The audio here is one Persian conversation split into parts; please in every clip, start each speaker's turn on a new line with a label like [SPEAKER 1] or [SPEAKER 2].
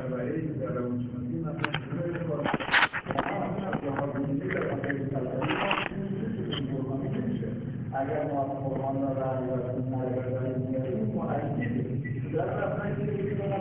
[SPEAKER 1] اگر ما قرآن را برمی‌داریم مؤکدیم در اصل که ما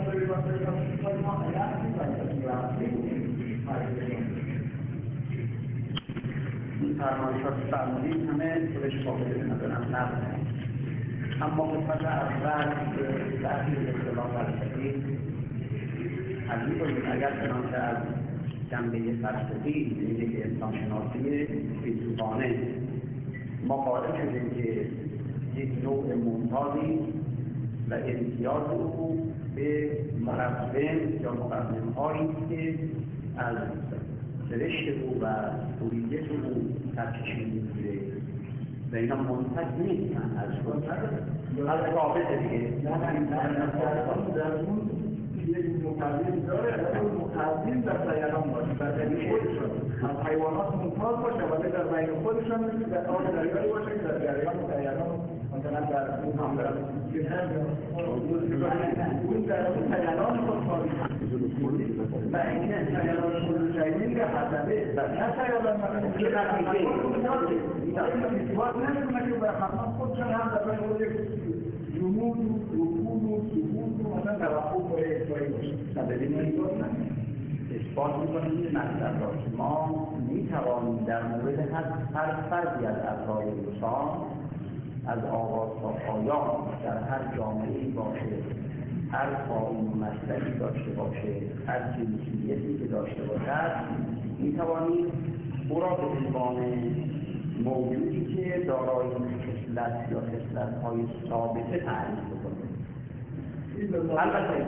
[SPEAKER 1] این فرمایشات فرمودین همه خودش قابل ندارم نبودن، اما قسمت اول تحقیق اصطلاح فلسفی تحقیق کنید. اگر چنانچه از جنبه فلسفی یک انسان شناسی فیلسوفانه ما قائل شدیم که یک نوع ممتازی و امتیاز او به مقدم یا مقدم‌هایی که از سرشت او و سوریت او سرچشمه می‌گیره و اینا منتج نیستن از ثابت دیگه. در اون یک مقدم داره، اون مقدم در بیان باشه، در بین خودشون از حیوانات ممتاز باشه، ولی در بین خودشون مثل در آب دریایی باشه که در جریان بیان مثلا در اون هم دارن اون در اون بیان خودخواهی و این بیان خودخواهی که حسبه نه بیان مثلا که نمی‌کنه که برخلاف خودشون هم در بین خودشون جمود و رکود و سکوت و مثلا توقف باید اجباری باشه. ببینید اثبات می‌کنیم که مطلب را که ما می‌توانیم در مورد هر فردی از افراد انسان از آغاز تا پایان در هر جامعه‌ای باشه، هر قائم و مسلکی داشته باشه، هر جنسیتی که داشته باشد، می‌توانیم او را به عنوان موجودی که دارای خصلت یا خصلت‌های ثابته تعریف بکنیم. البته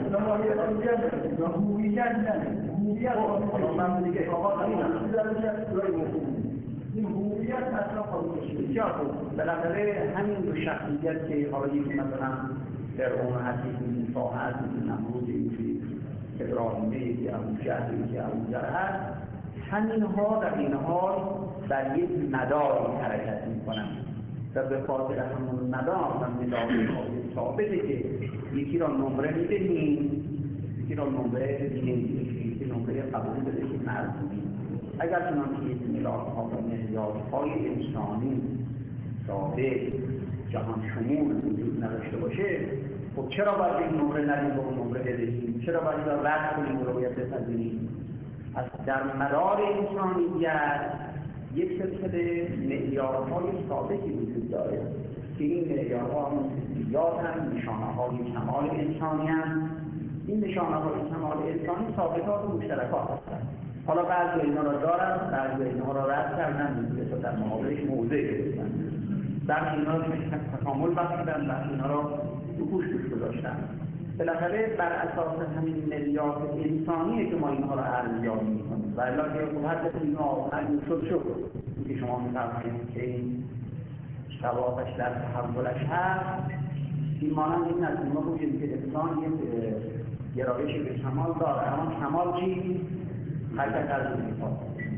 [SPEAKER 1] این هویت اصلا خواهد بالاخره همین دو شخصیت که حالا یکی مثلا فرعون هست، یکی موسی هست، یکی نمرود، یکی ابراهیم، یکی ابوجهل، یکی ابوذر هست، همینها در این حال در یک مدار حرکت می‌کنند و به خاطر همون مدار و مدار ثابته که یکی را نمره می‌دهیم، یکی را نمره نمی‌دهیم، یکی نمره قبول بده که مرزی. اگر چنانکه یک میلادها و معیارهای انسانی ثابت جهان شمول وجود نداشته باشه، خب چرا باید یک نمره ندهیم و اون نمره بدهیم؟ چرا باید این را رد کنیم و رو باید بپذیریم؟ از در مدار انسانیت یک سلسله معیارهای ثابتی وجود داره که این معیارها هم نشانه‌های کمال انسانی هستند. این نشانه‌های کمال انسانی ثابتات و مشترکات هستند. حالا بعضی اینا را دارن، بعضی اینا را رد کردن، مثل در مقابلش موضع گرفتن. بعضی اینا را تکامل بخشیدن، بعضی اینا را توش گذاشتن. بالاخره بر اساس همین ملیات انسانیه که ما اینها را ارزیابی می‌کنیم. و الا که هر کسی اینو آفرین شد که شما می‌فرمایید که این شواهدش در تحولش هست، این مانند این است ما بگیم که انسان یک گرایش به کمال داره، اما کمال چی؟ حرکت از اون می‌خواد.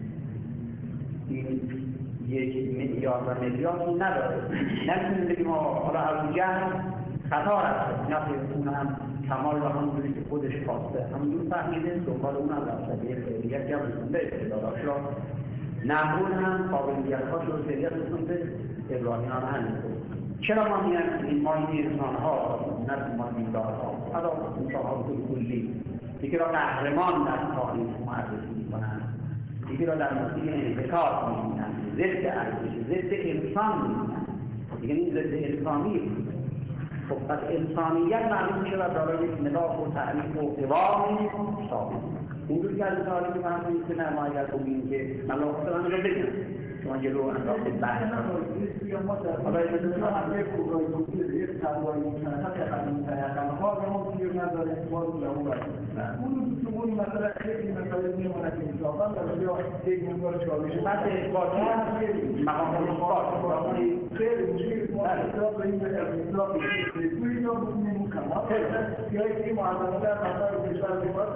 [SPEAKER 1] این یک معیار و ملیاتی نداره. نمی‌تونیم بگیم حالا ابوجهل خطا رفته، نه اون هم کمال و همونجوری که خودش خواسته همونجور فهمیده، دنبال اون هم رفته به فعلیت یا رسونده استعداداش را. نمرود هم قابلیت‌هاش رو فعلیت رسونده، ابراهیم هم همینطور. چرا ما می‌گیم ما این انسان‌ها نه ما دیندارها، حالا انسان‌ها کلی یکی را قهرمان در تاریخ معرفی می‌کنند، یکی را در مسیر انحطاط می‌بینند، ضد ارزش، ضد انسان می‌بینند، دیگه این ضد انسانی. خب پس انسانیت معلوم میشه و دارای یک ملاک و تعریف و قوام ثابت. اونجوری که از تاریخ فهمید که نه ما اگر بگیم که ملاک رو بگیم شما جلو انداخت بحث حالا اجازه هم یک کوگای بودید یک تلوایی مشنخت یقنها و ما گیر نداره باز لهو برد اون که اون مثلا خیلی مثلا میمونه که انصافا در بیا یک مقدار چالشه بحث اثباتی هست که مقام اثبات خیلی مشکل ما اثبات این اثبات توی جا بکنیم اون کمال یا یک معلمات در مقام کشور اثبات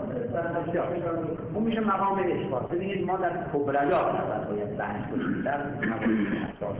[SPEAKER 1] اون میشه مقام اثبات. ببینید ما در کبریات باید بحث کنیم در مقام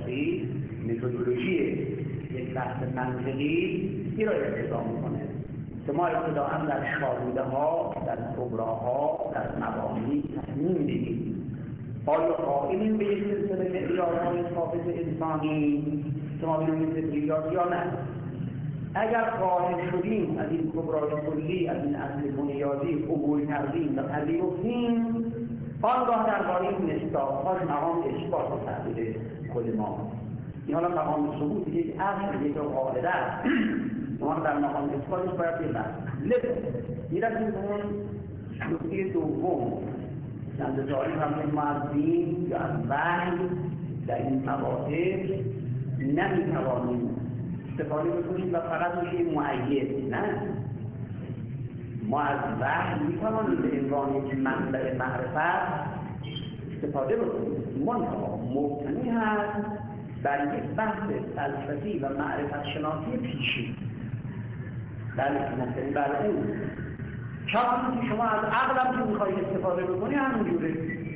[SPEAKER 1] اساسی متدولوژی یک بحث منطقی این را ارتضا میکنه که ما ابتداءً در شالوده ها، در کبراها، در مبانی تصمیم بگیریم آیا قائلیم به یک سلسله معیارهای ثابت انسانی که ما بینیم فطریات یا نه؟ اگر قائل شدیم از این کبرای کلی، از این اصل بنیادی عبور کردیم و پذیرفتیم، آنگاه درباره مصداق‌هاش مقام اثبات تعبیر خود ما. این حالا مقام ثبوت یک اصل، یک قاعده است. ما در مقام اثباتش باید ببریم. میرسیم به اون نکته دوم، اندازه‌هایی هم ما از دین یا از وحی در این مواقع نمی‌توانیم استفاده بکنیم و فقط میشه مؤید. نه، ما از وحی می‌توانیم به عنوان یک منبع معرفت استفاده بکنیم. منتها مبتنی هست بر یک بحث فلسفی و معرفت شناسی پیشی. بله، مبتنی بر اون. چون که شما از عقلم که میخواید استفاده بکنی همینجوره.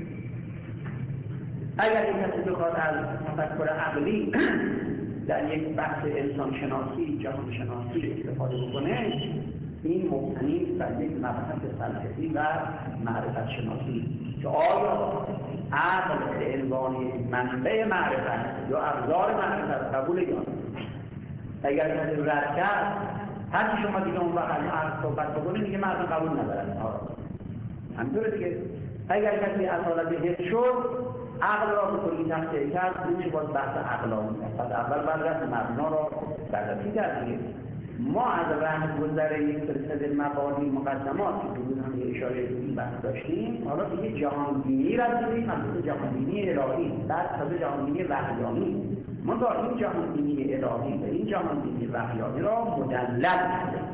[SPEAKER 1] اگر یک کسی بخواد از تفکر عقلی در یک بحث انسان شناسی، جهان شناسی استفاده بکنه، این مبتنی بر یک مبحث فلسفی و معرفت شناسی که آیا عقل به عنوان منبع معرفت یا ابزار معرفت قبول یا نه. اگر کسی رد کرد، هرچی شما دیگه اون وقت از عقل صحبت بکنید دیگه مردم قبول ندارن. همینطوره دیگه. اگر کسی از حالت حس شد، عقل را به کلی تخطیه کرد، اون چه باید بحث عقلانی است. پس اول باید رفت مبنا را بررسی کردیم. ما از راه گذر یک سلسله مبادی مقدمات که بود هم یه اشاره به این بحث داشتیم، حالا دیگه جهانبینی رسیدیم، مثل جهانبینی الهی، بعد تازه جهانبینی وحیانی. ما تا این جهانبینی الهی و این جهانبینی وحیانی را مدلل کردیم.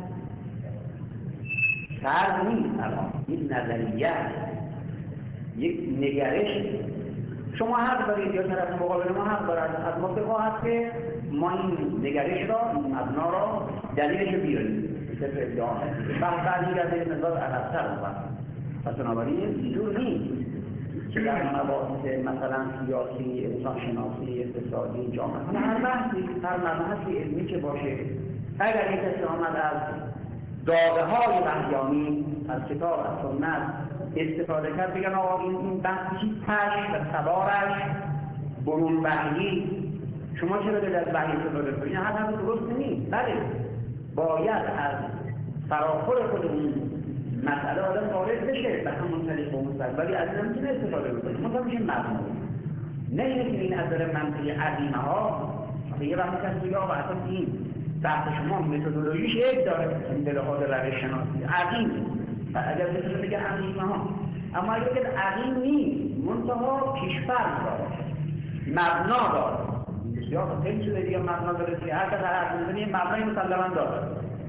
[SPEAKER 1] فرض نیست الان، یک نظریه، یک نگرش. شما حق دارید یا طرف مقابل ما حق دارد از ما بخواهد که ما این نگرش را، این مبنا را دلیلش رو بیاریم. صرف ادعا هست. برمیگرده مقدار عقب‌تر بود. پس بنابراین اینجور نیست که در مباحث مثلا سیاسی، انسان شناسی، اقتصادی، جامعه، هر مبحثی علمی که باشه، اگر یک کسی آمد از داغه‌های وحیانی از کتاب از سنت استفاده کرد، بگن آقا این بحثی پش و سوارش برون وحیی، شما چرا دارید از وحی استفاده کنید؟ این حرف درست نیست. بله، باید از فراخور خود اون مسئله آدم وارد بشه به همون طریق و مستقل، ولی از این نمیتونه استفاده بکنید. ما میشه مبنا. نه اینه که این از نظر منطقی عظیمه ها یه وقتی کسی یا اصلا این بحث شما متدولوژیش یک داره، این به لحاظ روش شناسی عظیم و اگر بتونه بگه عظیمه ها، اما اگر که عظیم نیست، منتها پیش‌فرض داره، مبنا داره. بسیار خیلی شده دیگه مبنا داره که هر کس هر می‌زنه مبنای مسلماً داره.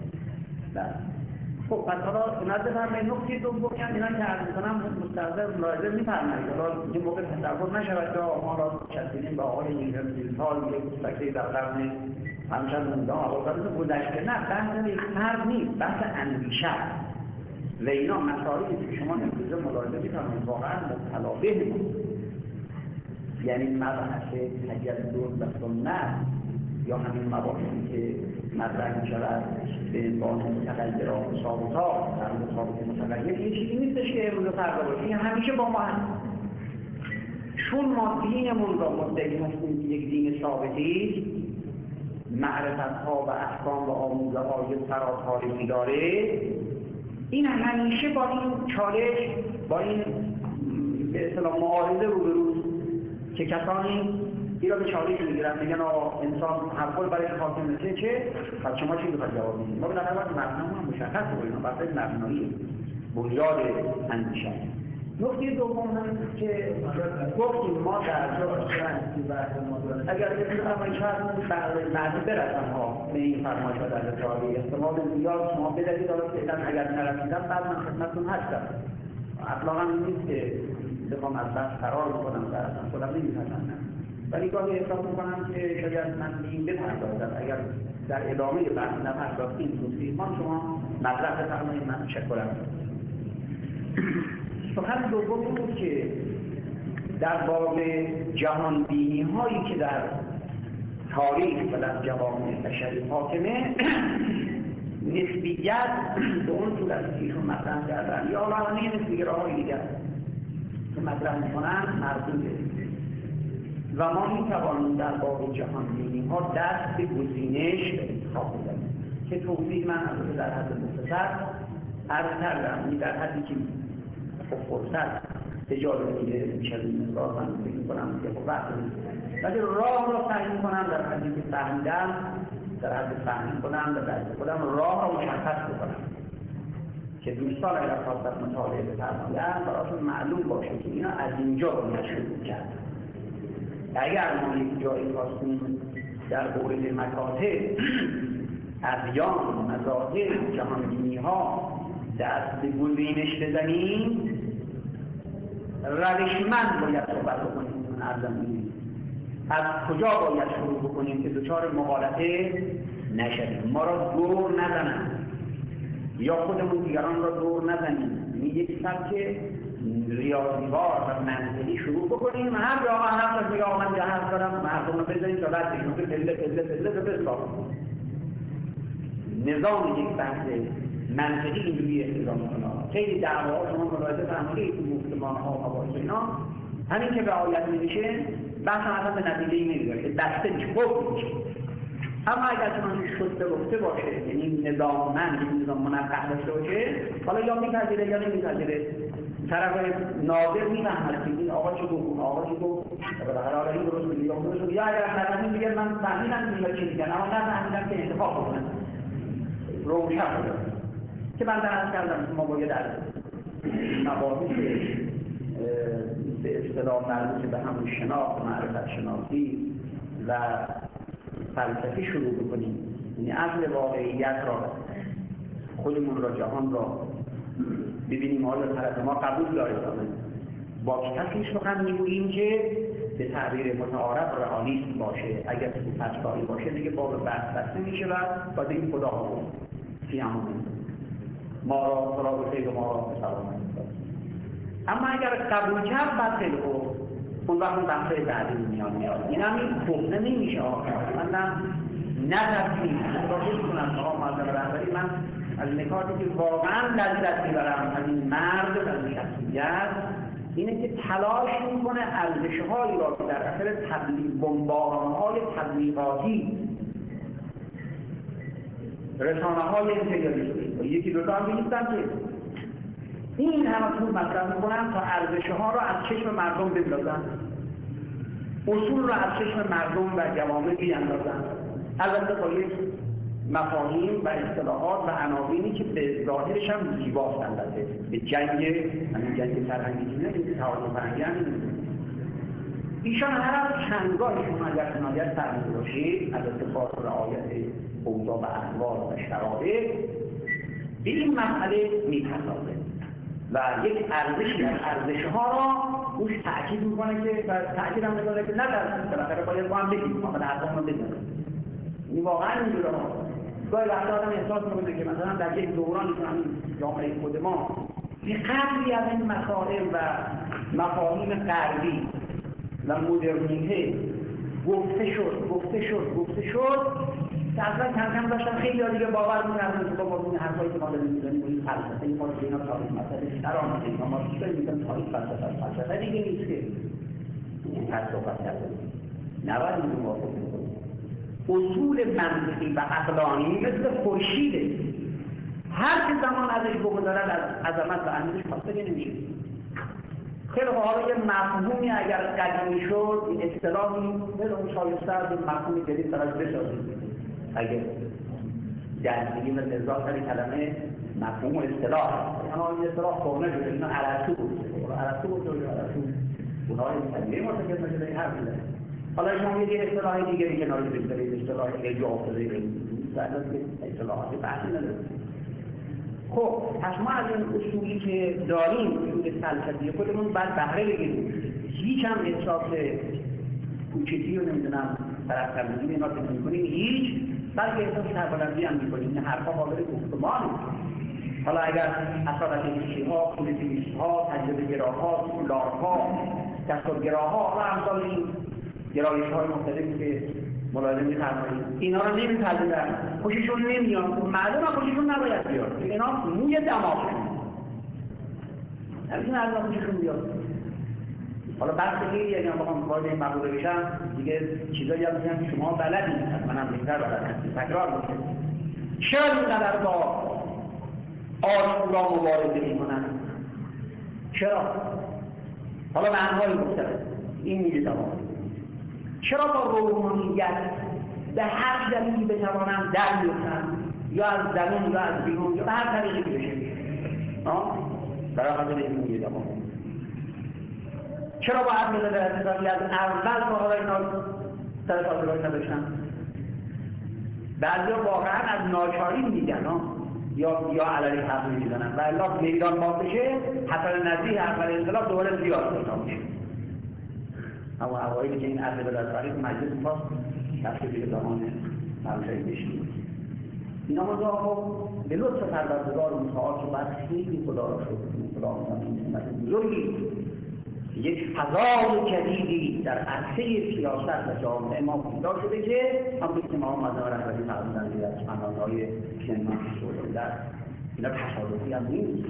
[SPEAKER 1] خب پس حالا نظر فرمایید نکته دوم اینا که عرض می‌کنم مستحضر ملاحظه می‌فرمایید. حالا این موقع تصور نشود که ما را چسبیدیم به آقای نیلسال یک فکری در قرن همچنان مونده آقا گذشته. نه، بحث یک فرد نیست، بحث اندیشه و اینا مسائلی که شما امروزه ملاحظه می‌فرمایید واقعا مبتلا به یعنی مبحث تجدد و سنت یا همین مباحثی که مطرح می‌شود به عنوان متغیرات و ثابتات، در ثابت متغیر یه چیزی نیستش که امروز فردا باشه. این همیشه با ما هست. چون ما دینمون را مدعی هستیم که یک دین ثابتی، معرفت‌ها و احکام و آموزه‌های فراتاریخی داره، این همیشه با این چالش، با این به اصطلاح معارضه روبروست که کسانی اینا به چالش میگیرن، میگن آقا انسان حق برای حاکم چه؟ پس شما چی میخواید جواب بدید؟ ما بالاخره باید مبنامون مشخص کنیم، بحث مبنایی بنیاد اندیشه. نکته دوم هم که گفتیم ما در اگر بفرمایید شاید بعضی برسن ها به این فرمایش ها در رساله احتمال زیاد شما بدهید فعلا اگر نرسیدم بعد من خدمتتون هستم. اطلاقا نیست که بخوام از بحث فرار بکنم و اصلا خودم نمی‌پسندم، ولی گاهی احساس می‌کنم که شاید من به این بپردازم. اگر در ادامه بحث نپرداختیم دوستان شما مطرح بفرمایید، من تشکرم. سخن دوم این بود که در باب جهانبینی هایی که در تاریخ و در جوامع بشری حاکمه، نسبیت به اون صورتی که ایشون مطرح کردن یا حالا نسبیگراهای دیگر که مطرح میکنن مردوده و ما میتوانیم در باب جهانبینی ها دست به گزینش به انتخاب بزنیم که توضیح من از در حد مختصر عرض کردم. در حدی که فرصت اجازه میده میشه این مقدار من فکر میکنم که خب وقت نیست، ولی راه را سعی میکنم در حدی که فهمیدم در حد فهم کنم و درک خودم راه را مشخص بکنم که دوستان اگر خواستن مطالعه بفرمایند براشون معلوم باشه که اینا از اینجا باید شروع کرد. اگر ما یک جایی خواستیم در مورد مکاتب ادیان مذاهب جهانبینی ها دست به گزینش بزنیم روشمند باید صحبت بکنیم. از کجا باید شروع بکنیم که دچار مغالطه نشویم، ما را دور نزنن یا خودمون دیگران را دور نزنیم. یعنی یک سبک ریاضیوار و منطقی شروع بکنیم، هر جا هر کسی یا من جهت دارم مردم رو بزنیم تا بعد بگیم که پله بسازیم. نظام یک بحث منطقی اینجوری احتضام کنه. خیلی دعواها شما ملاحظه فرمایید تو گفتمان‌ها و مباحث اینا همین که رعایت نمیشه بحث اصلا به نتیجه‌ای نمیرسه، دسته میشه، خوب میشه. اما اگر چنانچه شده گفته باشه، یعنی نظام منقح داشته باشه، حالا یا میپذیره یا نمیپذیره، طرف ناظر میفهمد که این آقا چی گفت، اون آقا چی گفت، بالاخره حالا این درست میگه یا اون درست میگه، یا اگر نفهمید میگه من فهمیدم اینا چی میگن اما نفهمیدم که انتخاب بکنم روشن بکنم. که من درست کردم که ما باید در مباحث به اصطلاح مربوط به همون شناخت، معرفت شناسی و فلسفی شروع بکنیم. یعنی اصل واقعیت را، خودمون را، جهان را ببینیم آیا طرف ما قبول داره. با کسی سخن میگوییم که به تعبیر متعارف رئالیست باشه، اگر تو فلسفه‌ای باشه دیگه باب بحث بسته میشه و باید این خدا ها بود فیامون ما را خدا به خیر و ما را به سلامت. اما اگر قبول کرد بعد خیلی خوب، اون وقت اون بحثای بعدی میاد. این هم این کهنه نمیشه من نترسیم باید کنم آقا معظم رهبری. من از نکاتی که واقعا لذت میبرم از این مرد و از این شخصیت اینه که تلاش میکنه ارزش‌هایی را که در اثر بمباران‌های تبلیغاتی رسانه‌های امپریالیستی یکی دو تا هم نیستن که این همه پول مصرف میکنن تا ارزش‌ها را از چشم مردم بندازن، اصول را از چشم مردم و جوامع بیاندازن، البته با یک مفاهیم و اصطلاحات و عناوینی که به ظاهرش هم زیباست. البته به همین جنگ فرهنگی نه، این تعارض فرهنگی هم ایشان هر از چندگاه شما اگر عنایت فرموده باشید از اتفاق رعایت اوضاع و احوال و شرایط به این مسئله میپردازه و یک ارزشی از ارزش‌ها را روش تأکید میکنه که تأکید هم میکنه که ندارد بالاخره باید با هم بگیم، ما به حرفان رو بزنیم. این واقعا اینجوره ها. گاهی وقتا آدم احساس میکنه که مثلا در یک دورانی که همین جامعه خود ما به قدری از این مسائل و مفاهیم غربی و مدرنیته گفته شد که اصلا کم داشتن خیلی دیگه باور می‌کردن که با این حرفایی که ما داریم می‌زنیم این فلسفه ما رو اینا تاریخ مسئله درآمده ما چیزایی میگن تاریخ فلسفه دیگه نیست که این حرف صحبت کردن نباید این موافق بکنیم. اصول منطقی و عقلانی مثل خورشیده، هر که زمان ازش بگذارد از عظمت و اهمیتش فاصله نمیشه. خیلی حالا یه مفهومی اگر قدیمی شد این اصطلاحی خیلی اون شایسته از این مفهوم جدید براش بسازیم. اگر جذبگی و لذات در کلمه مفهوم و اصطلاح اما این اصطلاح کهنه شده، اینا ارسطو بود اونها این تجربه مرتکب نشده این حرف میزنه. حالا شما یه اصطلاح دیگری که نالی بگذارید اصطلاح اجازه اصطلاحات بحثی نداره. خب پس ما از این اصولی که داریم اصول فلسفی خودمون باید بهره بگیریم. هیچ هم احساس کوچکی رو نمیدونم طرف تبدیلی اینا که میکنیم هیچ، بلکه احساس سربلندی هم میکنیم. این حرفا قابل گفتمان. حالا اگر اصالت ایشی‌ها، پولیتیلیست‌ها، تجربه گراها، سکولارها، دستورگراها و امثال این گرایش‌های مختلفی که ملاحظه می‌فرمایید اینا رو نمی‌پذیرن، خوششون نمیاد، معلومه خوششون نباید بیاد، اینا موی دماغشون نمی‌تونه از خوششون بیاد. حالا بحث اینه، یعنی بخوام وارد این مقوله بشم دیگه چیزایی هم میگن که شما بلدید، منم بهتر بلدم، تکرار میکنم. چرا اینقدر با آشورا مبارزه میکنن؟ چرا؟ حالا به انواعی مختلف این موی دماغ. چرا با روحانیت به هر دلیلی بتوانند در بیفتند، یا از درون یا از بیرون یا به هر طریقی که بشه؟ برای خاطر این موی دماغ. چرا با عقل درستانی از اول تا حالا اینا سر سازگاری نداشتن؟ بعضیا واقعا از ناچاری میگن یا عللی حق میزنن و الا میدان باز بشه حسن نزدیک اول انقلاب دوباره زیاد پیدا میشه. اما اوایلی که این عقل درستانی مجلس خواست دست به زمان ممشایی بشید، اینا مزاقا به لطف پروردگار متعال که باید خیلی خدا را شد خدا بزرگی یک فضای جدیدی در عرصه سیاست و جامعه ما پیدا شده که همونطور که ما مدار رهبری فرمودن دیگه از فنان‌های سینما سوزنده اینا تصادفی هم نیست،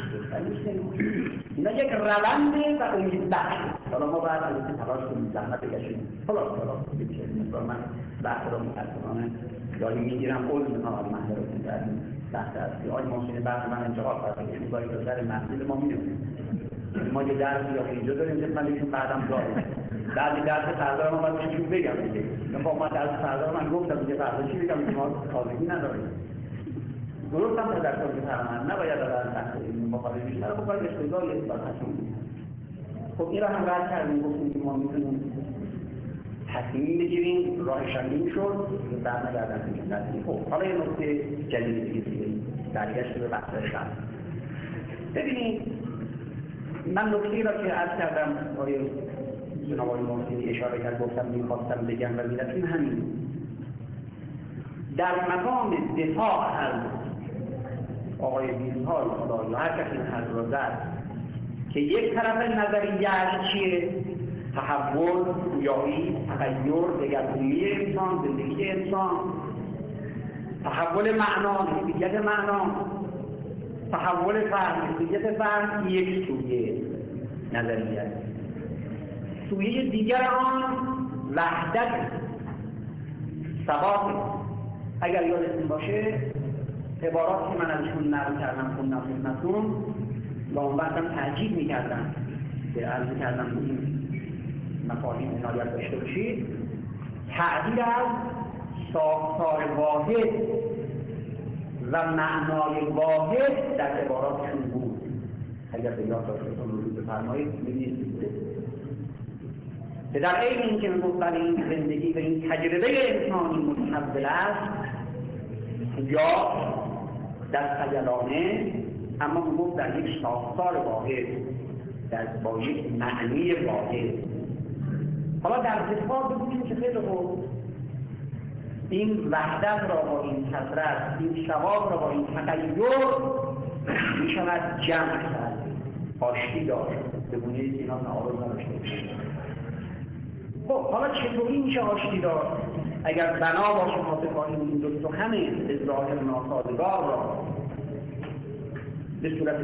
[SPEAKER 1] اینا یک روند و امیدبخش. حالا ما باید از این تلاش کنیم زحمت بکشیم. خلاص مثلا من بحث را متأسفانه گاهی میگیرم قول میکنم از محضرتون در این بحث هستی آقای محسن بحث من انتقاد فرده یعنی گاهی تا سر محضر ما میدونیم ما یه درسی یا اینجا داریم که من ایشون بعدم دارم بعدی درس فردا ما باید ایشون بگم دیگه خب من درس فردا من گفتم دیگه فردا چی بگم که ما تازگی نداریم درست هم در درس فرمان نباید از تحت این مخالف بیشتر بکنیم اشتغال یک بار تصمیم. خب این را هم رد کردیم گفتیم که ما میتونیم تصمیم بگیریم راه شنگین شد در نگردن کنیم. خب حالا یه نکته جدید دیگه برگشت به بحث شب. ببینید من نکته‌ای را که عرض کردم آقای جناب آقای محسنی اشاره کرد گفتم می‌خواستم بگم و می‌رسیم همین در مقام دفاع از آقای بیرون‌های خدا یا هر کسی این حرف را زد که یک طرف نظریه‌اش چیه؟ تحول، گویایی، تغییر، دگرگونی انسان، زندگی انسان، تحول معنا، نسبیت معنا، تحول فرد، نسبیت فرد یک سویه نظریه. سویه دیگر آن وحدت ثبات. اگر یادتون باشه عبارات که من ازشون نقل کردم خوندم خدمتتون و اون وقتم تاکید می‌کردم که عرض کردم این مفاهیم عنایت داشته باشید. تعبیر از ساختار واحد و معنای واحد در عباراتشون بود. اگر به یاد داشتون رو بفرمایید می‌بینید که در عین اینکه میگفتن این زندگی و این تجربه انسانی متحول است یا در خیالانه، اما میگفت در یک ساختار واحد با یک معنی واحد. حالا در دفاع بگوییم که خیلی خوب این وحدت را با این کثرت، این شواهد را با این تغییر می شود جمع کرد، آشتی داشت به گونه‌ای که اینا تعارض نداشته باشند. خب حالا چطوری میشه آشتی داد؟ اگر بنا باشه ما بخواهیم این دو سخن به ظاهر ناسازگار را به صورت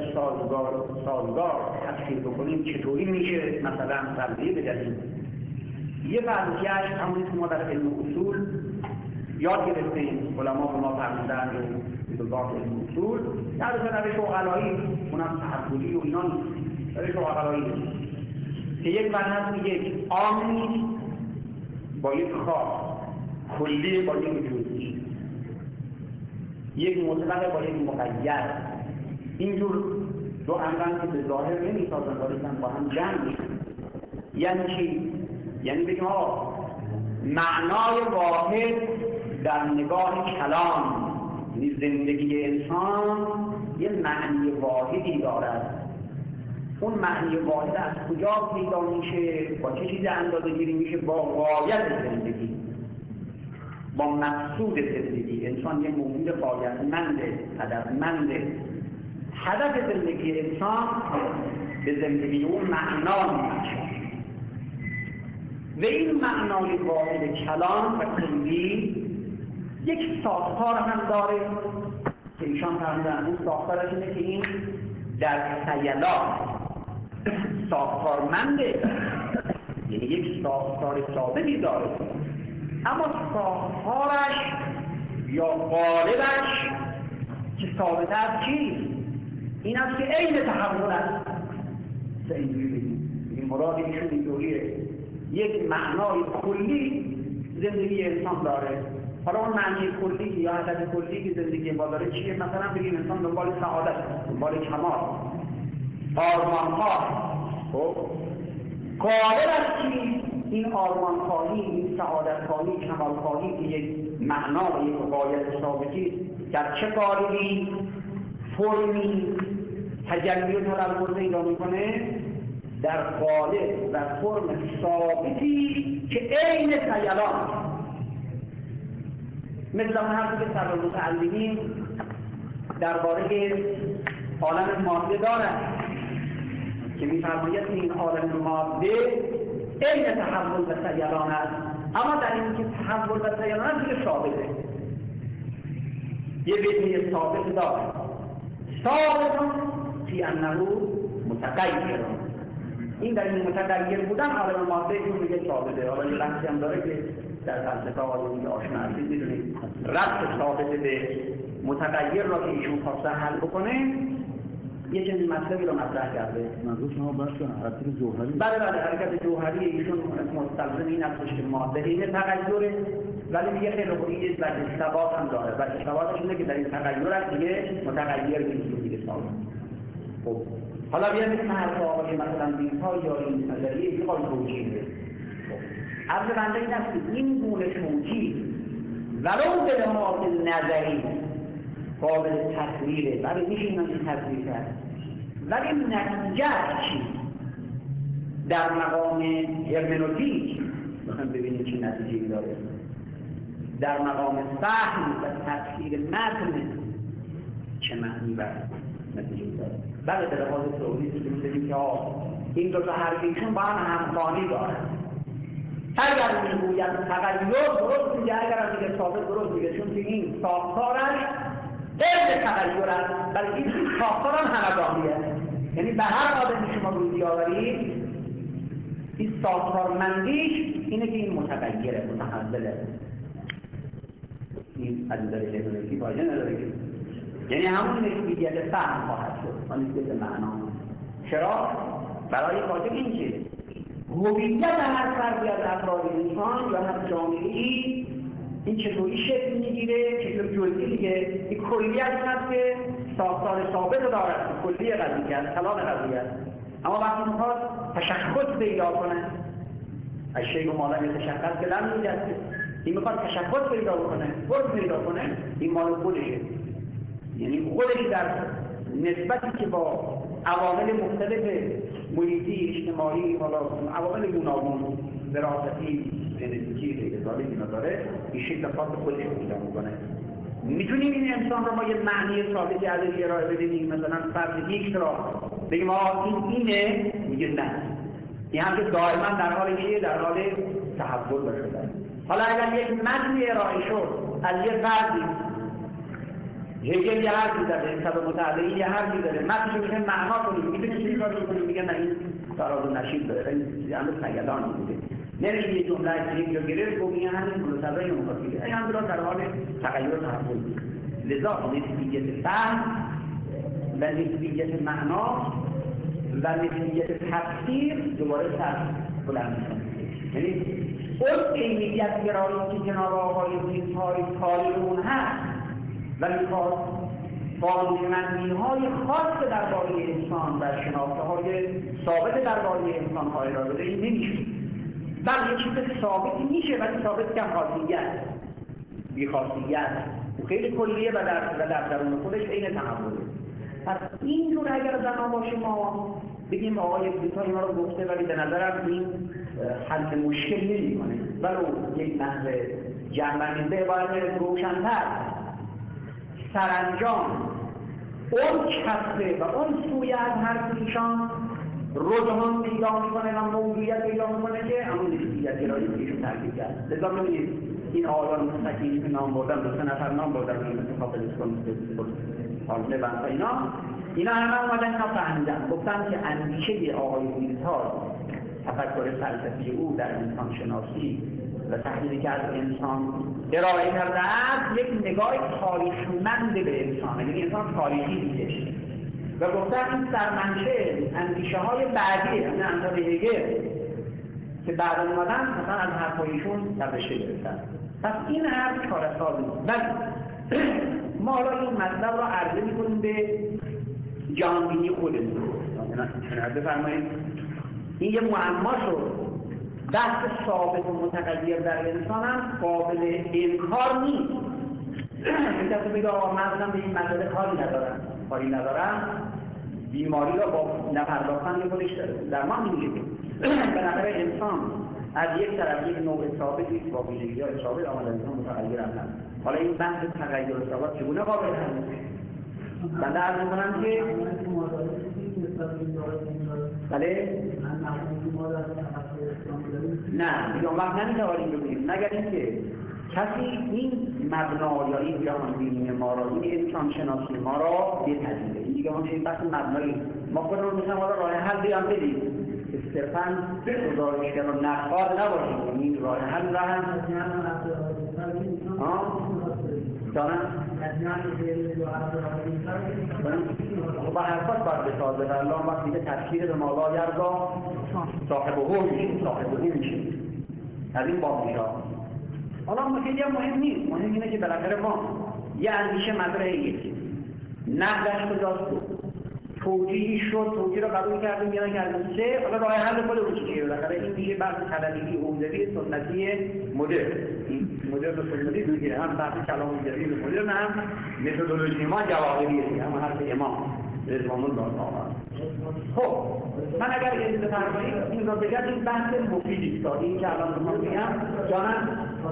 [SPEAKER 1] سازگار تفسیر بکنیم، چطوری میشه مثلا فرضیه بدهیم؟ یه فرضیه‌اش همونی که ما در علم اصول یاد گرفتیم، علما به ما فرمودن و بزرگان علم اصول در روش عقلایی، اونم تحولی و اینا نیست، روش عقلایی که یک برنامه یک عامی با یک خاص، کلی با یک جزئی، یک مطلق با یک مقید، اینجور دو عمران که به ظاهر نمی‌سازن ولی با هم جمع میشن. یعنی چی؟ یعنی بگیم معنای واحد در نگاه کلام، یعنی زندگی انسان یه معنی واحدی دارد. اون معنی واحد از کجا پیدا میشه؟ با چه چیزی اندازه گیری میشه؟ با غایت زندگی، با مقصود زندگی. انسان یه موجود غایتمنده، هدفمنده. هدف زندگی انسان به زندگی اون معنا میشه. و این معنای واحد کلام و کلی یک ساختار هم داره که ایشان فرمودن اون ساختارش اینه که این در خیالات ساختارمنده، یعنی یک ساختار ثابتی داره، اما ساختارش یا قالبش که ثابت است چیست؟ این است که عین تحول است. این مراد ایشون اینطوریه، یک معنای کلی زندگی انسان داره. حالا اون معنی کلی یا هدف کلی که زندگی ما داره چیه؟ مثلا بگیم انسان دنبال سعادت، دنبال کمال، آرمان‌ها. خب قالب است که این آرمان‌خواهی، این سعادت‌خواهی، کمال‌خواهی که یک معنا و یک غایت ثابتی در چه قالبی، فرمی، تجلی و تلفظ پیدا می‌کنه؟ در قالب و فرم ثابتی که عین خیالات، مثل اون حرفی که سر متعلمین درباره عالم ماده دارند که می‌فرماید این عالم ماده عین تحول و سیران است، اما در این که تحول و سیران است دیگه ثابته، یه بیتی ثابت داره، ثابت فی انه متغیر. این در این متغیر بودن عالم ماده که میگه ثابته. حالا یه بحثی هم داره که در فلسفه آلومی آشنا هستید میدونید ربط ثابت به متغیر را که ایشون خواسته حل بکنه یه چنین مطلبی رو مطرح کرده.
[SPEAKER 2] منظور شما بحث حرکت جوهری؟
[SPEAKER 1] بله حرکت جوهری ایشون مستلزم این است که ماده این تغییره، ولی میگه خیلی خوبی و ثبات هم داره و ثباتش اینه که در این تغییر است دیگه متغیر نیست دیگه ثابت. خب حالا بیایم این حرف آقای مثلا بی‌ها یا این نظریه که قابل توجیهه. عرض بنده این است که این گونه توجیه ولو به لحاظ نظری قابل تصویره، ولی میشه این رو تصویر کرد، ولی نتیجه چی؟ در مقام هرمنوتیک مثلا ببینید چه نتیجه‌ای داره. در مقام فهم و تفسیر متن چه معنی و نتیجه‌ای داره. بله به لحاظ توضیحی می‌دونیم که این دو تا حرفیشون با هم همخوانی دارن. اگر میگوید تغییر درست میگه، اگر هم میگه ثابت درست میگه، چون که این ساختارش غیر تغییر است، بلکه این ساختار هم همگانیه. یعنی به هر آدمی شما روی بیاورید این ساختارمندیش اینه که این متغیره، متحوله. این از نظر هرمنوتیک واژه نداره که یعنی همون نسبیت فهم خواهد شد و نسبیت معنا. چرا؟ برای خاطر این که هویت هر فردی از افراد انسان یا هر جامعه‌ای این چطوری شکل میگیره که جزئی دیگه این کلیت هست که ساختار ثابت دارد، کلی قضیه است، کلام قضیه است، اما وقتی میخواد تشخص پیدا کنه از شیء و مال تشخص که لم یوجد، این میخواد تشخص پیدا کنه، فرم پیدا کنه، این مال خودشه. یعنی خودش در نسبتی که با عوامل مختلف محیطی، اجتماعی، حالا عوامل گوناگون، وراثتی، ژنتیکی، غیره‌ذالک اینا داره، این شکل خاص خودش رو پیدا می‌کنه. میتونیم این انسان رو ما یه معنی ثابتی ازش ارائه بدیم، مثلا فرد ایکس را بگیم این اینه، میگه نه. این هم که دائما در حال چیه؟ در حال تحول شده. حالا اگر یک متنی ارائه شد از یه فردی، هگل یه حرفی زده، طب متعلقی یه حرفی زده، متنشو میشه معنا کنیم، میتونیم چیزی کار کنیم، میگن نه این تراز و نشید داره، این همه سیدان بوده. نمیشه یه جمله از یک جا گرفت و میگن همین ملوثبه یا مخاطبه. این هم در حال تغییر و تحول. لذا نسبیت فهم و نسبیت معنا و نسبیت تفسیر دوباره سر بلند می‌کنه. یعنی اون عینیت گرایی که جناب آقای دیزهای کاری اون هست و میخواد قانونمندی‌های خاص درباره انسان و شناخته‌های ثابت درباره انسان‌ها ارائه بده، این نمیشه. بله یه چیز ثابتی میشه ولی ثابت کم خاصیت، بی‌خاصیت خیلی کلیه و در درون خودش عین تحوله. پس اینجور اگر زمان باشه ما بگیم آقای دیزهای ما رو گفته ولی به نظرم این حل مشکل نمی‌کنه، ولو یک نحو جمعنده باید روشن‌تر سرانجام اون کسره و اون سوی از حرف ایشان رجحان پیدا میکنه و موضوعیت پیدا میکنه که همون نسبیت گرایی که ایشون ترکیب کرد. لذا ببینید این آقایان مستقیمی که نام بردن، 2 نفر نام بردن مثل کاپلسکون، حالمه و اینا همه اومدن اینا فهمیدن، گفتن که اندیشه آقای ویلتار، تفکر فلسفی او در انسان شناسی و تحلیلی که از انسان ارائه کرده است یک نگاه تاریخمند به انسان، یعنی انسان تاریخی دیده و گفتن این سرمنشه اندیشه های بعدی یعنی امثال هگل که بعد اومدن مثلا از حرفایشون در رشته گرفتن. پس این حرف چاره‌ساز نیست. ولی ما حالا این مطلب را عرضه می‌کنیم به جهانبینی خودمون. بفرمایید این یه معما شد. بحث ثابت و متغیر در انسان هم قابل انکار نیست. کسی بگه آقا من به این مسئله کاری ندارم، بیماری را با نپرداختن یه خودش داره. در ما میگه بالاخره انسان از یک طرف یک نوع ثابتی با ویژگی‌های ثابت آمده انسان متغیر هستند. حالا این بحث تغییر ثابت چگونه قابل حل میشه؟ بنده عرض می‌کنم که بله نه میگم وقت نمیتوانیم بگوییم مگر اینکه کسی این مبنا یا این جهانبینی ما را، این انسان شناسی ما را بپذیره. این دیگه اون چیز بحث مبنایی ما خودمون مثلا حالا راه حل بیان بدیم صرفاً گزارشگر و نقاد نباشیم. این راه حل را هم با حرفات باید بسازه و الله وقتی که تفسیر به مولا یردا صاحب او میشه از این باب میشه. حالا خیلی هم مهم نیست، مهم اینه که بالاخره ما یه اندیشه مطرحه نقدش کجاست، توجیهی شد، توجیه رو قبول کردیم یا نکردیم چه، حالا راه حل خودمون چیه. بالاخره این دیگه بحث کلامی عمدوی سنتی مدرن، این مدرن و سنتی دیگه هم بحث کلام جدید و مدرن هم متدولوژی ما جواهریه، هم حرف امام رضوان الله تعالی. خب من اگر اجازه بفرمایید این رو بگم، این بحث مفیدی است این که الان میخوام بگم جانم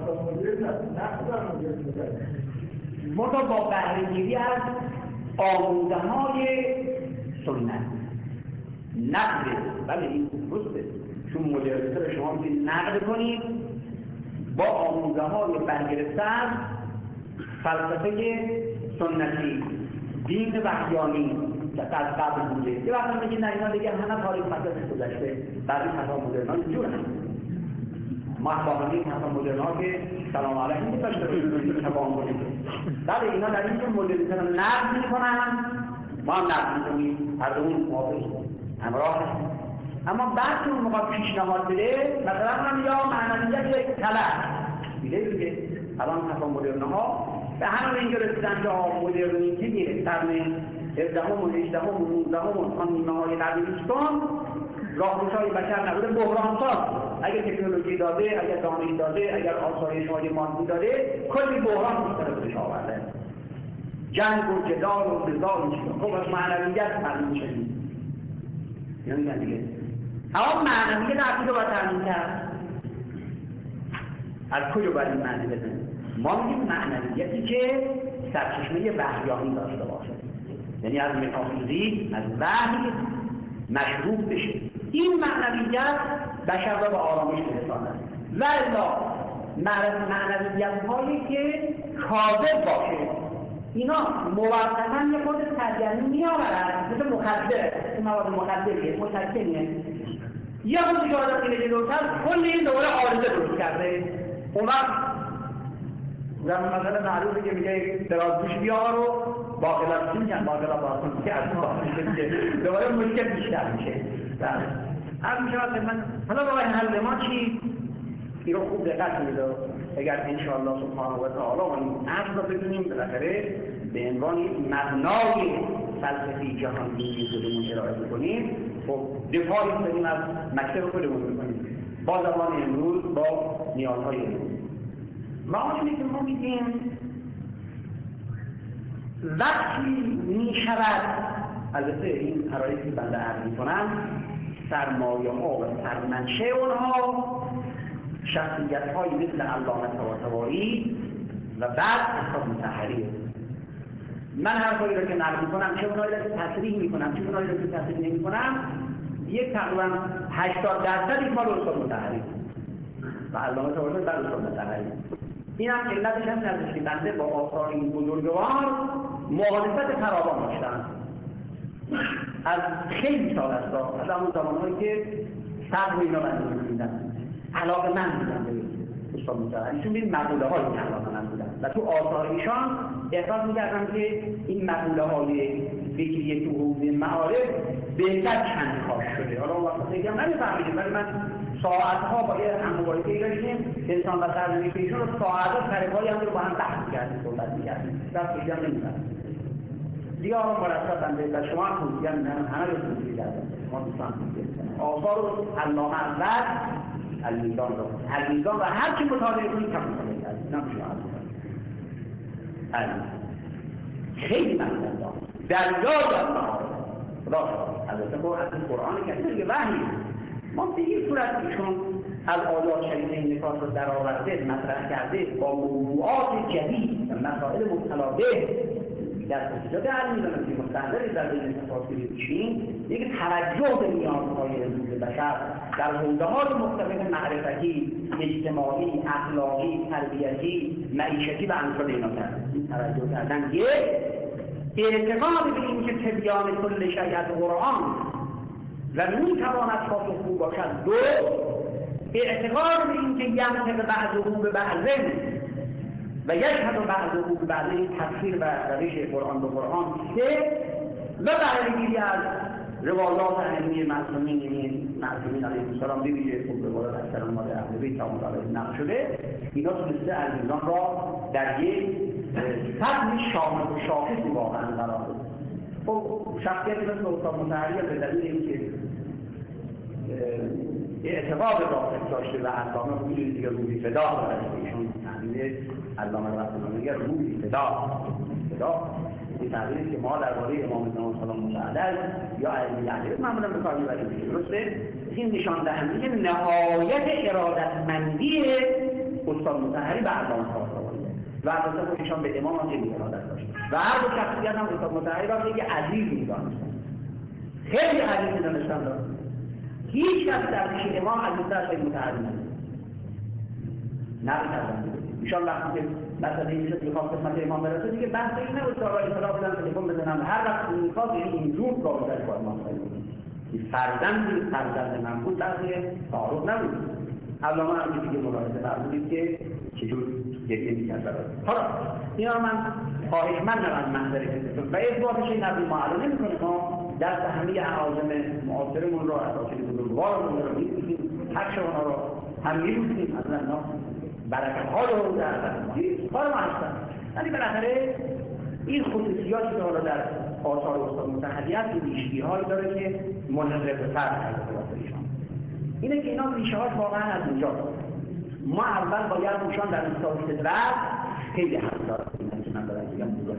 [SPEAKER 1] مردا با بهره‌گیری از آموزه‌های سنت نقد، بله این درسته، چون مدرسه رو شما میتونید نقد کنید با آموزه‌های برگرفته از فلسفه سنتی، دین وحیانی که از قبل بوده. یه وقت میگه نه اینا دیگه همه تاریخ مدرسه گذشته، بعضی خطا مدرن‌ها اینجور هم ما خواهدیم حتی مدرن‌ها که سلام علیکم داشته باشید تبان کنید. بله اینا در این که مدرنیته رو نقد میکنن، ما هم نقد میکنیم، هر دومون موافقیم، همراه هستیم. اما بعد که اون موقع پیشنهاد بده، مثلا هم یا معنویت یک طلب دیگه الان حتی مدرن‌ها به همه اینجا رسیدن که مدرنیته قرن 17 و 18 و 19 و نیمه‌های قرن 20 راهگشای بشر نبوده، بحران‌ساز. اگر تکنولوژی داده، اگر دانش داده، اگر آسایش‌های مادی داده، کلی بحران مستقبلش آورده. جنگ و جدال و نزاع میشه. خب از معنویت معلوم میشه. یعنی دیگه اما معنویت عقیده رو باید تامین کرد. از کجا باید این معنی بزنیم؟ ما میگیم معنویتی که سرچشمه وحیانی داشته باشه، یعنی از متافیزیک، از وحی مشروب بشه. این معنویت بشر را به آرامش برساند. و الا معنویت‌هایی که کاذب باشه، اینا موقتا یه خود سرگرمی می‌آورند، مثل مخدر، این مواد مخدریه، مسکنیه. یه خودی که آدم میره جلوتر، کل این دوباره عارضه درست کرده. اون وقت مثلا معروفه که میگه درازگوش بیار و باقلات میگن، باقلات باقلات که از اون باقلات دوباره مشکل بیشتر میشه. هر میشود من حالا راه حل ما چی؟ این رو خوب دقت کنید. اگر انشاءالله سبحانه و تعالی ما این اصل رو بدونیم، بالاخره به عنوان مبنای فلسفی جهانبینی خودمون ارائه کنیم، خب دفاعی کنیم از مکتب خودمون میکنیم با زبان امروز، با نیازهای امروز. ما آنچه که ما میگیم وقتی میشود، البته این حرایتی که بنده عرض میکنم، سرمایه ها و سرمنشه اونها شخصیت هایی مثل علامه طباطبایی و بعد اصحاب مطهری. من هر کاری را که نقل میکنم، چه اونایی را که تصریح میکنم، چه اونایی را که تصریح نمیکنم، یک تقریبا 80% مال استاد مطهری و علامه طباطبایی در استاد مطهری. این هم علتش هم نزدیک که بنده با آثار این بزرگوار مخالفت فراوان داشتم از خیلی سال است، از همون زمانهایی که صبر اینا بنده می‌دیدم علاقه من بودم به استاد مطهری، چون این مقوله های علاقه من بودم و تو آثار ایشان احساس می‌کردم که این مقوله های فکری تو حوزه معارف بهتر چندخواش شده. حالا اون وقت خیلی هم نمی‌فهمیدم، ولی من ساعتها با یه هم‌مبارزه‌ای داشتیم انسان و سرنوشت ایشون رو ساعتها سرپایی هم رو با هم بحث می‌کردیم، صحبت می‌کردیم. دست خیلی هم نمی‌فهمیدم. دیگه آقا مرتب بنده و شما هم توضیح میدن، همه رو توضیح کردم. ما دوستان آثار رو علامه اول المیزان رو المیزان و هر کی مطالعه کنید کم مطالعه کردیم. اینا شما هم خیلی مطلب دارم دریای از معارف خدا البته با از این قرآن که دیگه وحی ما به این صورت ایشون از آیات شریفه این نکات رو در آورده مطرح کرده با موضوعات جدید و مسائل متنوع در اجازه علمی دارم که مستندری در بین تفاصیل پیشین یک توجه به نیازهای امروز بشر در حوزه‌های مختلف معرفتی، اجتماعی، اخلاقی، تربیتی، معیشتی و امثال اینا کرد. این توجه کردن اعتقاد به این که تبیان کل شیء از قرآن و میتواند پاسخگو باشد. دو، اعتقاد به این که ینطق بعضه به بعض و یشهد بعضه به بعض، تفسیر و روش قرآن به قرآن. سه، و بهره‌گیری از روایات ائمه معصومین علیهم السلام بویژه خود روایات اکثر مال اهل بیت سلام علیهم نقل شده. اینا تونسته المیزان را در یک سطح شامل و شاخصی واقعا قرار بده. خب شخصیتی مثل استاد مطهری به دلیل اینکه اعتقاد راسخ داشته و علامه رو می‌دونید دیگه روحی فدا داره، ایشون تعبیر علامه رحمانی میگه روحی فدا. این تعبیری که ما درباره امام زمان سلام الله علیه یا علی معمولا به کار می‌بریم. درسته؟ این نشان دهنده نهایت ارادتمندی استاد مطهری به علامه طباطبایی و البته خودشان به امام خیلی ارادت داشت و هر دو شخصیت هم استاد مطهری را یک عزیز می‌دانست، خیلی عزیز می‌دانستند. هیچ کس در پیش امام عزیزتر از مطهری نبود. ایشان وقتی که مثلا این شد میخواد خدمت امام برسه دیگه بحث این نبود که آقای اطلاع بدن تلفن بزنن، هر وقت میخواد این زور رابطه‌اش با امام این فرزند من بود، بحث تعارض نبود. علامه هم دیگه ملاحظه فرمودید که چجور گریه می‌کرد. حالا اینا من خواهشمندم از منظر کسیتون و اثباتش این نبود. ما الان نمی‌کنیم ما دست همه اعاجم معاصرمون رو اساسی بزرگوارمون رو می‌گیریم، حق اونا رو هم می‌بوسیم، از اینا برکت‌ها رو در کار ما هستن. ولی بالاخره این خصوصیاتی که حالا در آثار استاد مطهری هست این ویژگی‌هایی داره که منحصر به فرد هست. اینه که اینا ریشه‌هاش واقعا از اینجاست. ما اول باید ایشان در استاد صدرت خیلی حساس بودن که من دارم میگم بوده.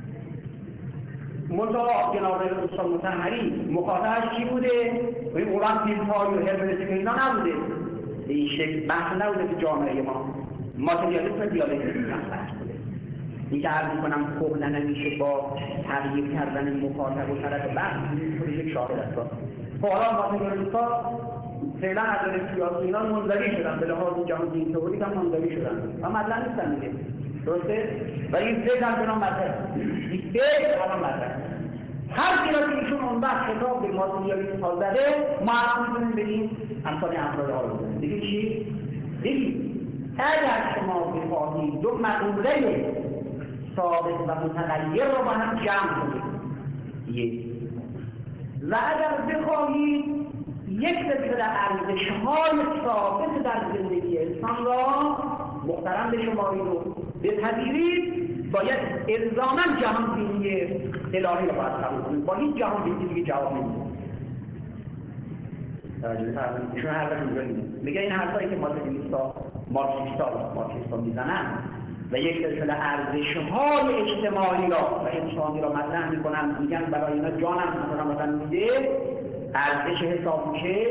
[SPEAKER 1] منطقه جناب استاد مطهری مخاطبش چی بوده؟ این قرآن فیلم‌های و هرمنوتیک اینا نبوده. به این شکل بحث نبوده که جامعه ما ماتریالیسم و دیالکتیک بحث بوده. این که عرض می‌کنم کهنه نمیشه با تغییر کردن مخاطب و طرف بحث خودش یک شاهد است. حالا ماتریالیست‌ها فعلا از سیاسی اینا منزوی شدن، به لحاظ جهانی تئوریک هم منزوی شدن و مطلع نیستن دیگه. درسته؟ و این فکر هم بنا مطلع این فکر الان مطلع هر کی را که ایشون اون وقت خطاب به ماتریالیسم ها زده ما هم میتونیم بگیم امثال افراد ها رو بزنیم. دیگه چی؟ دیگه اگر شما بخواهید دو مقوله ثابت و متغیر رو با هم جمع کنید و اگر بخواهید یک سلسله ارزش‌های ثابت در زندگی انسان را محترم بشمارید و بپذیرید، باید الزاماً جهان بینی الهی را باید قبول کنید. با هیچ جهان بینی دیگه جواب نمیده. ایشون حرفش اونجا میگه این حرفایی که مارکسیستا میزنن و یک سلسله ارزش‌های اجتماعی را و انسانی را مطرح میکنن، میگن برای اینا جانم مثلا میده ارزش حساب میشه.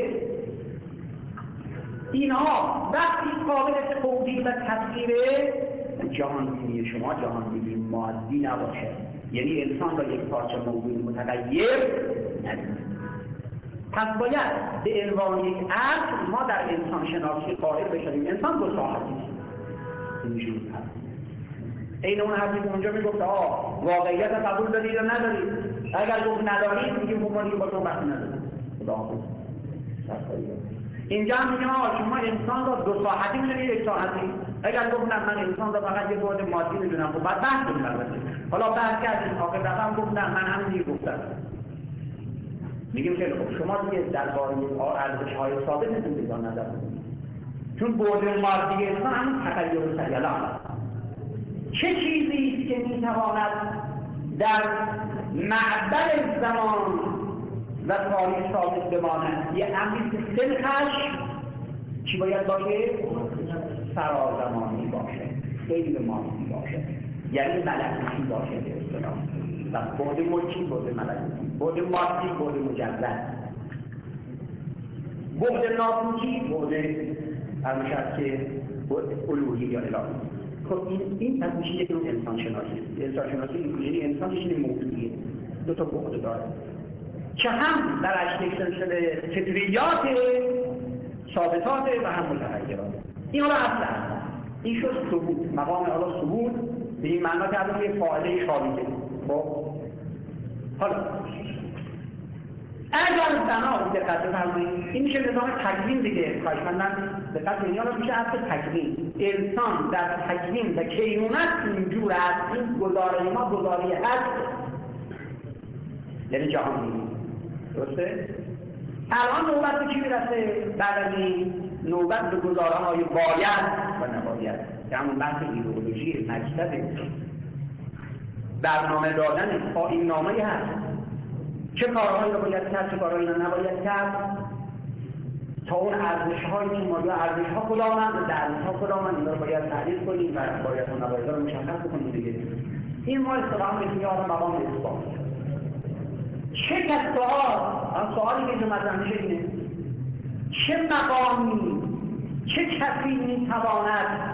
[SPEAKER 1] اینها وقتی قابل توجیه و تفسیر جهانبینی شما جهانبینی مادی نباشه، یعنی انسان را یک پارچه موضوع متغیر ندید. پس باید به عنوان یک اصل ما در انسان شناسی قائل بشیم انسان دو ساحتی است. این اون حرفی که اونجا میگفت واقعیت قبول دارید یا ندارید؟ اگر گفت ندارید میگیم خب ما دیگه با تو بحث نداریم. خداحافظ. اینجا هم میگم شما انسان را دو ساحتی میدونید یک ساحتی؟ اگر گفت نه من انسان را فقط یه بعد مادی میدونم خب بعد بحث کنیم البته. حالا بحث کردیم آخر رقم گفت نه من هم دیگه گفتم. میگیم خیلی خوب شما دیگه درباره ارزش‌های ثابتتون دیگه نظر کنید. چون بعد مادی انسان همون تغییر سریعان چه چیزی است که میتواند در معبر زمان و تاریخ ثابت بماند؟ یه امری که سنخش چی باید باشه؟ فرازمانی باشه، غیر مادی باشه، یعنی ملکوتی باشه به اصطلاح. و بعد ملکی، بعد ملکوتی، بعد مادی، بعد مجرد، بعد ناسوتی، بعد همیشه که الوهی یا الهی. خب این از میشه یک نوع انسان شناسی. انسان شناسی یعنی انسان یه موجودیه، دو تا بعد داره که هم درش یک سلسله فطریات ثابتات و هم متغیرات. این حالا اصل هست. این شد ثبوت، مقام حالا ثبوت به این معنا که الان یه فاعله خارجه. خب حالا اگر بنا دقت بفرمایید این میشه نظام تکوین دیگه. خواهشمندم دقت کنید حالا میشه اصل تکوین. انسان در تکوین و کینونت اینجور است. این گزاره ما گزاره هست، یعنی جهانی. درسته؟ الان نوبت به چی میرسه؟ بعد از این نوبت به گزاره های باید و نباید که همون بحث ایدئولوژی مکتب برنامه دادن آیین نامه هست. چه کارهایی رو باید کرد، چه کارهایی رو نباید کرد، تا اون ارزش‌هایی که ما یا ارزش‌ها کدامند، درس‌ها کدامند، اینا رو باید تعریف کنیم و باید اون نباید رو مشخص بکنیم دیگه. این ما اصطلاحاً بهش میاد مقام اثبات. چه کس سوالی که اینجا مطرح میشه اینه چه مقامی، چه کسی میتواند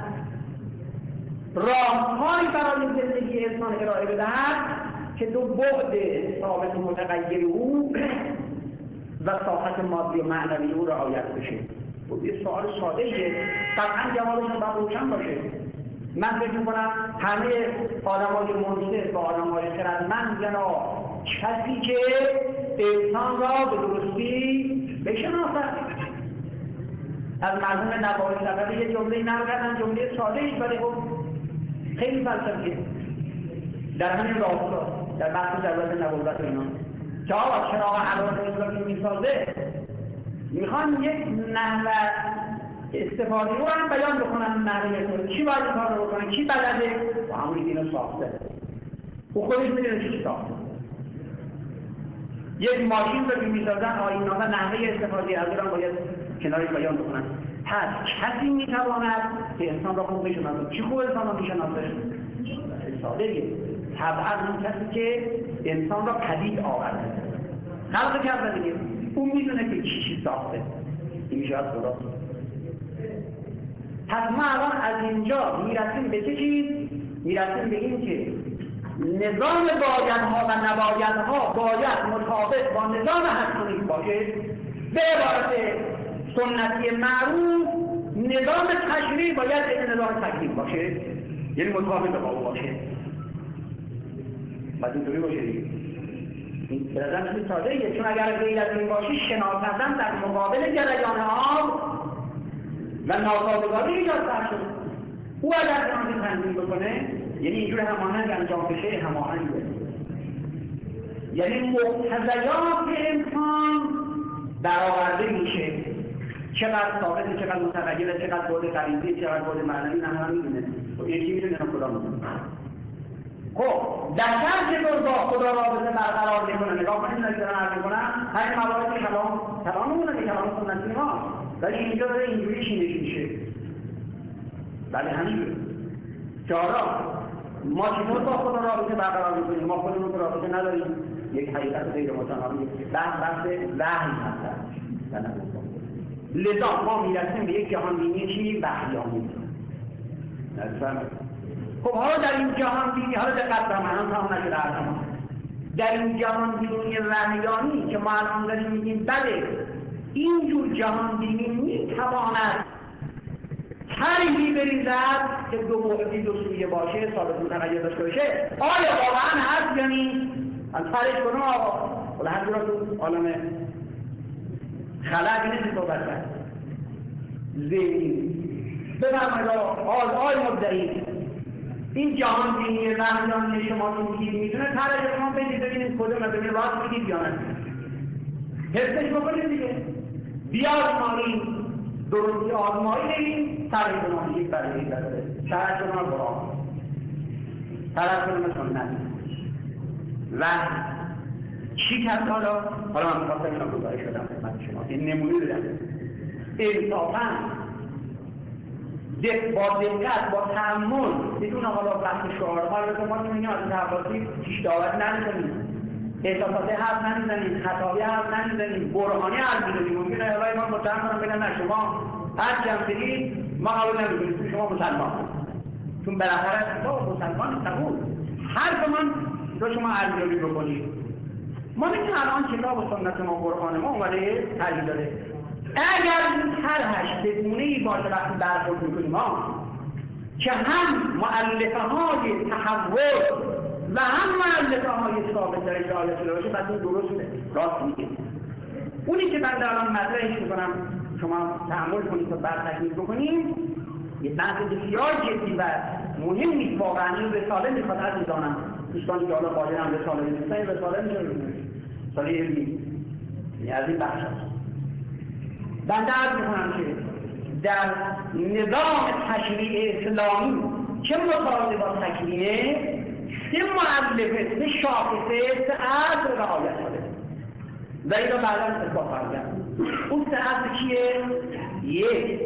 [SPEAKER 1] راههایی برای زندگی انسان ارائه بدهد که دو بعد ثابت متغیر او و ساحت مادی و معنوی او رعایت بشه. خب یه سوال ساده ایه، قطعا جوابش باید روشن باشه. من فکر می‌کنم همه آدمای منصف و آدمای خردمند میگن کسی که انسان را به درستی بشناسد. از مرحوم نوایی لقب یه جمله نقل کردن، جمله ساده ایست ولی خب خیلی فلسفیه در همین راستا در بحث ضرورت نبوت اینا که آقا چراغ حضرت اسلامی میسازه میخوان یک نحوه استفاده رو هم بیان بکنن. نحوه کی باید این کار رو بکنن، کی بلده و همون اینو ساخته او خودش میدونه چی ساخته. یک ماشین رو که میسازن آیین‌نامه نحوه استفاده از اون باید کنارش بیان بکنن. پس کسی میتواند که انسان را خوب بشناسه. چی خوب انسان را میشناسه؟ ساده‌ایه. طبعا اون کسی که انسان را پدید آورده، خلق کرده دیگه، اون میدونه که چی ساخته. این میشه از خدا. پس ما الان از اینجا میرسیم به چه چیز؟ میرسیم به این که نظام بایدها و نبایدها باید مطابق با نظام حتمی باشه. به عبارت سنتی معروف نظام تشریع باید این نظام تکلیف باشه، یعنی مطابق با او باشه. باید اینطوری باشه دیگه. این برادرم چیز ساده ایه، چون اگر غیر از این باشه شناسندن در مقابل جریان آب و ناسازگاری ایجاد خواهد شد. او اگر جانبی تنظیم بکنه یعنی اینجور هماهنگ انجام بشه، هماهنگ بشه، یعنی مقتضیات انسان برآورده میشه. چقدر ثابته، چقدر متغیره، چقدر بعد غریزی، چقدر بعد معنوی، نه هم میدونه. خب یکی میدونه کدام میدونه. خب در شرط که با خدا رابطه برقرار میکنه، نگاه کنید که دارن عرض میکنم همین موارد کلام مونه که کلام سنتی ما، ولی اینجا داره اینجوری چینش میشه. ولی همینجوره که حالا ما چطور با خدا رابطه برقرار میکنیم؟ ما خودمون تو رابطه نداریم، یک حقیقت غیر متناقض بحث وحی هست. لذا ما میرسیم به یک جهانبینی چی؟ وحیانی. خب حالا در این جهانبینی حالا دقت کنید، من تمام نشده حرفم. در این جهان بینی رمیانی که ما الان داریم میگیم بله اینجور جهان بینی میتواند طرحی بریزد که دو بعدی دو سویه باشه، ثابت متغیر داشته باشه. آیا واقعا هست یا نیست؟ از فرش کنم آقا ولی هر را تو عالم خلق نیست صحبت کرد ذهنی بفرمایید آقای مدعی این جهان بینی رمیانی شما که میگید میتونه طرح شما بگید ببینید کدوم ببینید راست میگید یا نه حسش بکنید دیگه بیازمایید درستی آزمایی بگید طرح شما میگید برای این دسته طرح شما قرآن طرح شما سنت و چی کرد حالا من میخواستم اینا گزارش شدم خدمت شما این نمونه بدم انصافاً با دقت با تأمل بدون حالا بحث شعارها رو بگم ما میگیم از تفاصیل پیش دعوت نمی‌کنیم احساساتی حرف نمیزنیم خطابی حرف نمیزنیم برهانی حرف میزنیم ممکنه الهی ما متهم کنم بگم نه شما هر چی هم بگید ما قبول نمی‌کنیم شما مسلمان چون بالاخره تو مسلمان قبول حرف من رو شما ارزیابی بکنید ما میگیم الان کتاب و سنت ما قرآن ما اومده تعریف داده اگر این طرحش به گونه‌ای باشه وقتی برخورد می‌کنیم ما که هم مؤلفه های تحول و هم مؤلفه های ثابت در رسالت باشه پس این درسته راست میگه اونی که من الان مطرحش می‌کنم شما تأمل کنید و بعد تکمیل بکنیم یه بحث بسیار جدی و مهم نیست واقعا این رساله میخواد از میدانم دوستانی که حالا قادرن رساله می‌نویسن این رساله میشه رساله علمی از این بخش هست بنده عرض می‌کنم که در نظام تشریع اسلامی که متعالی با تکوینه سه مؤلفه سه شاخصه سه اصل رعایت شده و این رو بعدا اثبات خواهم کرد اون سه اصل چیه؟ یک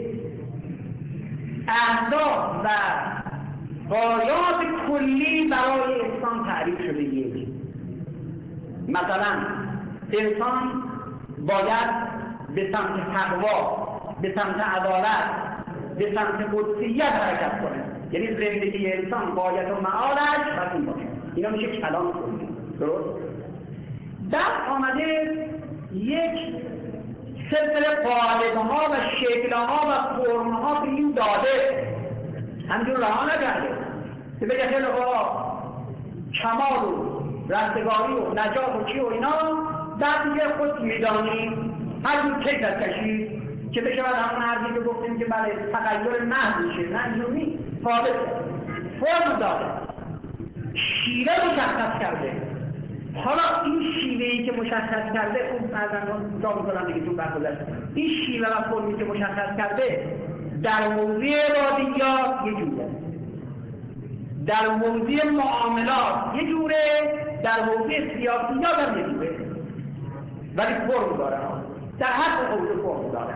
[SPEAKER 1] اهداف و غایات کلی برای انسان تعریف شده یک مثلا انسان باید به سمت تقوا به سمت عدالت به سمت قدسیت حرکت کنه یعنی زندگی انسان باید و معالش بسیم باشه اینا میشه کلام کلی درست؟ بعد آمده یک سلسله قالب‌ها و شکل‌ها و فرم‌ها به این داده همجور رها نکرده که بگه خیلی کمال و رستگاری و نجات و چی و اینا بعد دیگه خود میدانیم هر دو کیف از کشید که بشود همون حرفی که گفتیم که بله تغییر محض میشه نه اینجور نیست ثابت فرم داره شیوه مشخص کرده حالا این شیوهی که مشخص کرده اون فرزندان جا میکنم دیگه تو برخوزش این شیوه و فرمی که مشخص کرده در موضوع رادیات یه جوره در موضوع معاملات یه جوره در موضوع سیاسیات هم یه جوره ولی فرم داره در هر حوزه فرم داره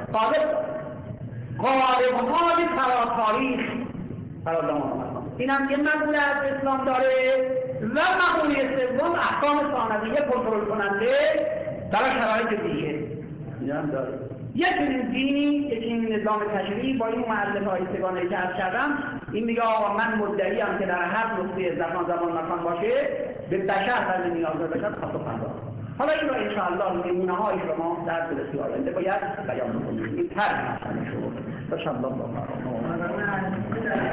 [SPEAKER 1] قالب‌های تاریخ این هم یه مقوله از اسلام داره و مقوله سوم احکام ثانویه کنترل کننده برای شرایط دیگه این هم داره یک دینی یک نظام تشریعی با این مؤلفه‌های سگانه‌ای که عرض کردم این میگه آقا من مدعی‌ام که در هر نقطه زمان مکان باشه به بشر و نیاز بشر پاسخ پرداخت حالا این رو انشاءالله نمونه‌هایش رو ما در جلسه آینده باید بیان بکنیم این طرح مسئله شد.